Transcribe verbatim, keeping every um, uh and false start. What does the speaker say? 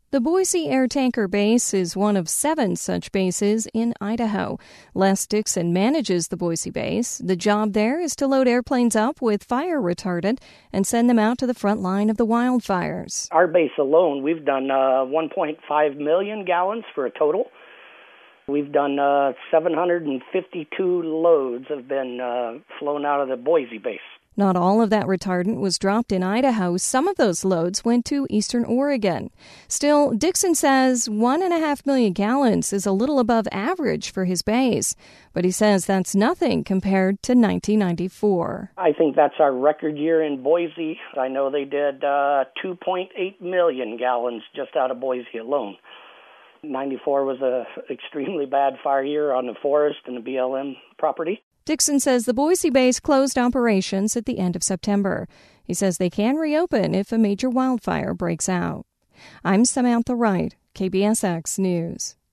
The Boise Air Tanker Base is one of seven such bases in Idaho. Les Dixon manages the Boise base. The job there is to load airplanes up with fire retardant and send them out to the front line of the wildfires. Our base alone, we've done uh, one point five million gallons for a total. We've done uh, seven hundred fifty-two loads have been uh, flown out of the Boise base. Not all of that retardant was dropped in Idaho. Some of those loads went to eastern Oregon. Still, Dixon says one and a half million gallons is a little above average for his base. But he says that's nothing compared to nineteen ninety-four. I think that's our record year in Boise. I know they did uh, two point eight million gallons just out of Boise alone. ninety-four was a extremely bad fire year on the forest and the B L M property. Dixon says the Boise base closed operations at the end of September. He says they can reopen if a major wildfire breaks out. I'm Samantha Wright, K B S X News.